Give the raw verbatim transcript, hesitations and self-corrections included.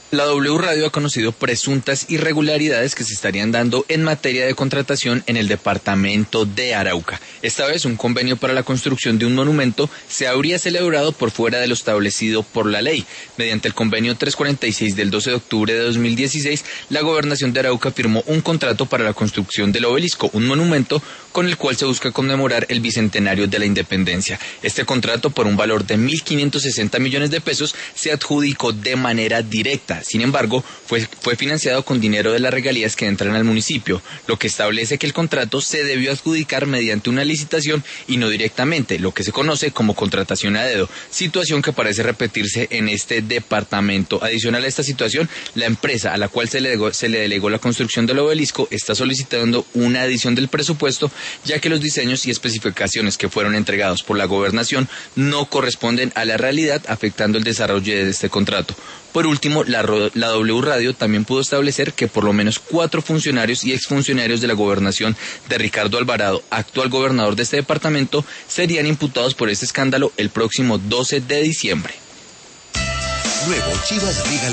La W Radio ha conocido presuntas irregularidades que se estarían dando en materia de contratación en el departamento de Arauca. Esta vez, un convenio para la construcción de un monumento se habría celebrado por fuera de lo establecido por la ley. Mediante el convenio trescientos cuarenta y seis del doce de octubre de dos mil dieciséis, la Gobernación de Arauca firmó un contrato para la construcción del obelisco, un monumento con el cual se busca conmemorar el bicentenario de la independencia. Este contrato, por un valor de mil quinientos sesenta millones de pesos, se adjudicó de manera directa. Sin embargo, fue, fue financiado con dinero de las regalías que entran al municipio, lo que establece que el contrato se debió adjudicar mediante una licitación y no directamente, lo que se conoce como contratación a dedo, situación que parece repetirse en este departamento. Adicional a esta situación, la empresa a la cual se le, delegó, se le delegó la construcción del obelisco está solicitando una adición del presupuesto, ya que los diseños y especificaciones que fueron entregados por la gobernación no corresponden a la realidad, afectando el desarrollo de este contrato. Por último, la, la W Radio también pudo establecer que por lo menos cuatro funcionarios y exfuncionarios de la gobernación de Ricardo Alvarado, actual gobernador de este departamento, serían imputados por este escándalo el próximo doce de diciembre. Luego, Chivas Liga